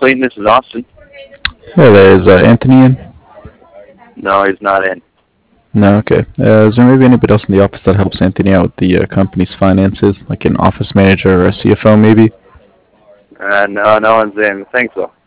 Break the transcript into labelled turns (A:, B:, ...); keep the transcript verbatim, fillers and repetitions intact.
A: Clayton, this is Austin.
B: Hey there, is uh, Anthony in?
A: No, he's not in.
B: No, okay. Uh, is there maybe anybody else in the office that helps Anthony out with the uh, company's finances, like an office manager or a C F O maybe?
A: Uh, no, no one's in. Thanks, though.